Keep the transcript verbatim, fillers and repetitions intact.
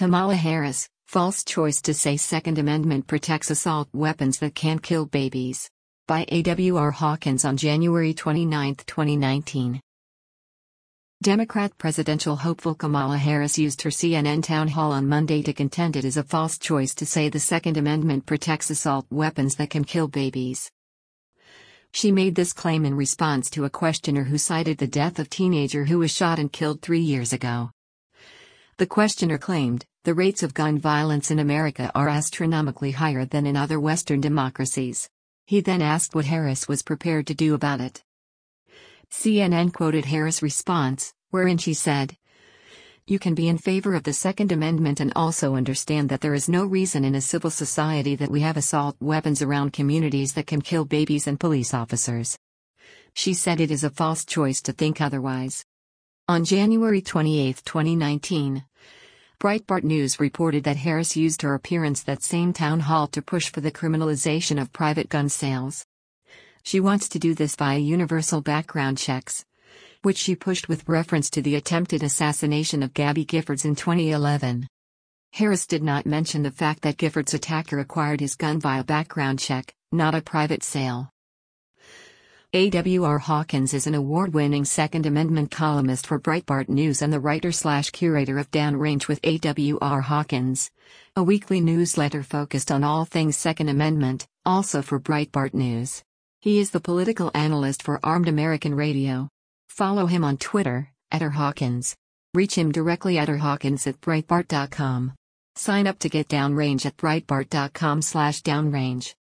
Kamala Harris, false choice to say Second Amendment protects assault weapons that can't kill babies. By A W R Hawkins on January twenty-ninth, twenty nineteen. Democrat presidential hopeful Kamala Harris used her C N N town hall on Monday to contend it is a false choice to say the Second Amendment protects assault weapons that can kill babies. She made this claim in response to a questioner who cited the death of a teenager who was shot and killed three years ago. The questioner claimed, the rates of gun violence in America are astronomically higher than in other Western democracies. He then asked what Harris was prepared to do about it. C N N quoted Harris' response, wherein she said, "You can be in favor of the Second Amendment and also understand that there is no reason in a civil society that we have assault weapons around communities that can kill babies and police officers." She said it is a false choice to think otherwise. On January twenty-eighth, twenty nineteen, Breitbart News reported that Harris used her appearance that same town hall to push for the criminalization of private gun sales. She wants to do this via universal background checks, which she pushed with reference to the attempted assassination of Gabby Giffords in twenty eleven. Harris did not mention the fact that Giffords' attacker acquired his gun via background check, not a private sale. A W R Hawkins is an award-winning Second Amendment columnist for Breitbart News and the writer-slash-curator of Downrange with A W R Hawkins, a weekly newsletter focused on all things Second Amendment, also for Breitbart News. He is the political analyst for Armed American Radio. Follow him on Twitter, at rhawkins. Reach him directly at rhawkins at breitbart dot com. Sign up to get Downrange at breitbart dot com slash downrange.